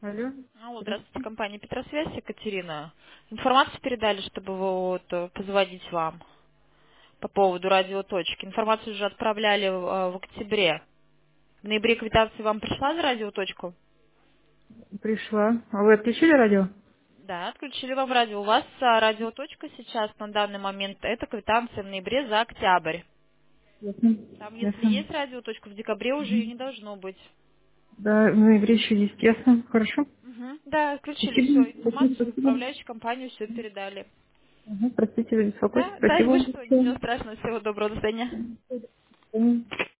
Алло. Алло, здравствуйте, Здравствуйте. компания Петросвязь, Екатерина. Информацию передали, чтобы позвонить вам по поводу радиоточки. Информацию уже отправляли в октябре. В ноябре квитанция вам пришла за радиоточку? Пришла. А вы отключили радио? Да, отключили вам радио. У вас радиоточка сейчас на данный момент, это квитанция в ноябре за октябрь. Ясно. Там, если Ясно. есть радиоточка, в декабре уже ее не должно быть. Да, в ноябре еще есть. Ясно. Хорошо. Мгм. Да, отключили Спасибо. все. Спасибо. Информацию в Спасибо. управляющую компанию все передали. Простите за беспокойство. Да, да, Спасибо. вы что, ничего страшного, всего доброго, до свидания. Всего.